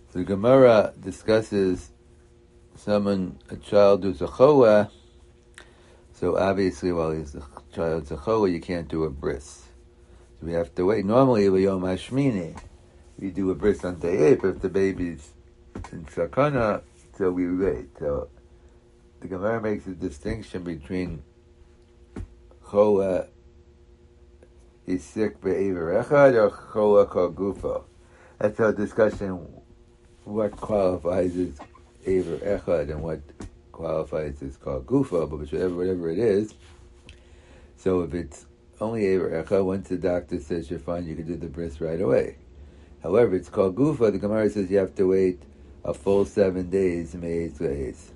The Gemara discusses a child who's a choa. So obviously, while he's a child's a choa, you can't do a bris. So we have to wait. Normally, Yom Hashmini, we do a bris on day 8, but if the baby's in sakana, so we wait. So the Gemara makes a distinction between choa, he's sick be'ever echad, or choa kol gufo. That's our discussion. What qualifies as Aver Echad and what qualifies as called Gufa, but whatever it is. So if it's only Aver Echad, once the doctor says you're fine, you can do the bris right away. However, it's called Gufa, the Gemara says you have to wait a full 7 days, Me'ez.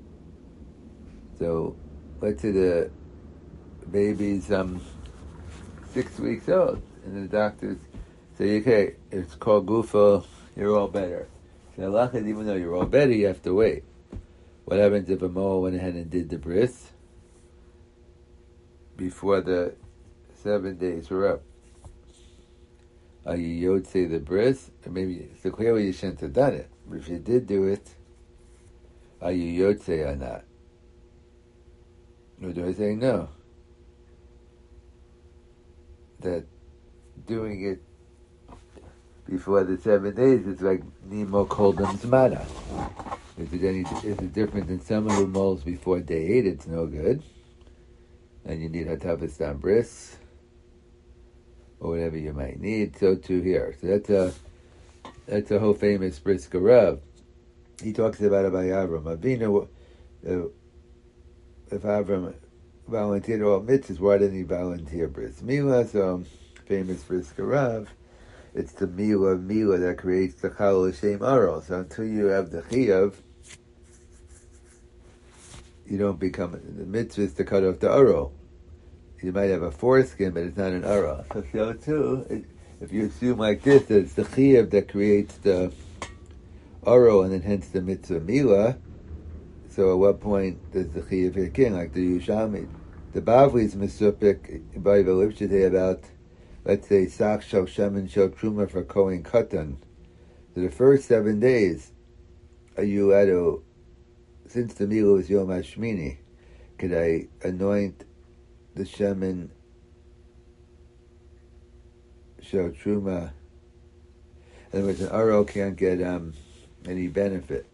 So let's say the baby's 6 weeks old, and the doctors say, okay, it's called Gufa, you're all better. Now, even though you're all better, you have to wait. What happens if a Moa went ahead and did the bris before the 7 days were up? Are you Yotze the bris? Or maybe, so clearly you shouldn't have done it. But if you did do it, are you Yotze or not? Or do I say no? That doing it before the 7 days, it's like Nemo Koldam Zmana. Is it different than someone who molds before day 8? It's no good. And you need Hatavastan bris, or whatever you might need. So too here. So that's a whole famous Brisker Rav. He talks about Avram Avinu. If Avram volunteered all mitzvahs, why didn't he volunteer bris milah? So famous Brisker Rav. It's the Mila that creates the Chal Hashem Aral. So until you have the Chiyav, you don't become, the mitzvah is to cut off the Aral. You might have a foreskin, but it's not an Aral. So too, if you assume like this, that it's the Chiyav that creates the Aral, and then hence the mitzvah Mila, so at what point does the Chiyav kick in, like the Yushami? The Bavli is Mesupik, by the Lipshite about, let's say, Sak Shal Shemin Shal Truma for Kohen Katan. So the first 7 days, are you since the Mila was Yom Hashmini, could I anoint the Shemin Shal Truma? In other words, an Aro can't get any benefit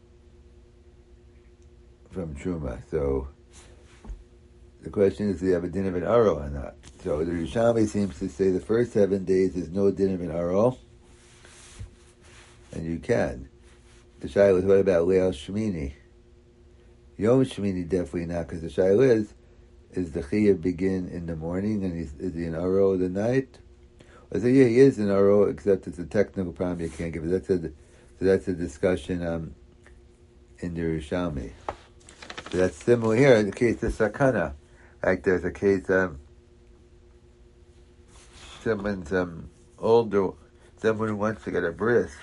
from Truma. So the question is, do you have a din of an Aro or not? So the Rishami seems to say the first 7 days is no din of an Aro, and you can. The Shaila is, what about Leil Shemini? Yom Shemini definitely not, because the Shaila is the Chiyah begin in the morning, and is he an Aro the night? I say, yeah, he is an Aro, except it's a technical problem you can't give it. So that's a discussion in the Rishami. So that's similar here in the case of Sakana. Like there's a case someone's older, someone who wants to get a bris.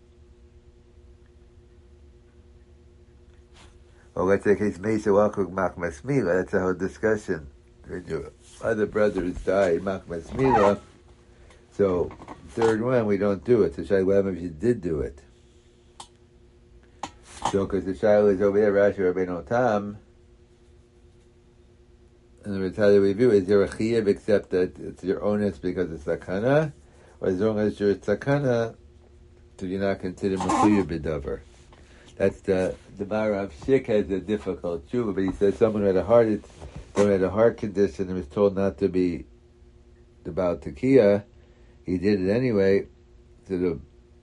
Or let's say case Mesa Wakuk Makmas Mila, that's a whole discussion. When your other brothers died, Makmas Mila. So third one, we don't do it. So Shai, what happens if you did do it? So because the Shai is over there, Rashi Rabbeinu Tam. In other words, how do we view it? Is there a chiyuv except that it's your onus because it's sakana? Or as long as you're sakana, do you not consider mechuyuv b'davar? That's the Marav Shik has a difficult tshuva, but he says someone who had a heart condition and was told not to be about tekiah, he did it anyway. So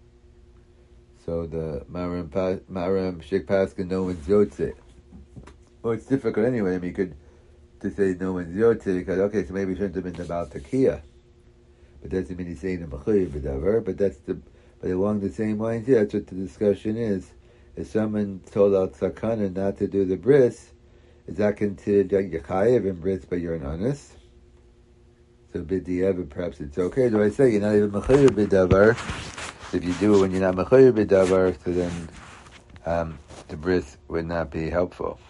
the Marav Shik Paskin, no one's yotze. Well, it's difficult anyway. I mean, you could to say no one's yotze because okay, so maybe he shouldn't have been about tekiah, but that doesn't mean he's saying the mechuyuv b'davar. But along the same lines, yeah, that's what the discussion is. If someone told out sakana not to do the bris, is that considered yachayev in bris, but you're an honest? So b'diavad, perhaps it's okay. Do I say you're not even mechuyuv b'davar? If you do it when you're not mechuyuv b'davar, so then the bris would not be helpful.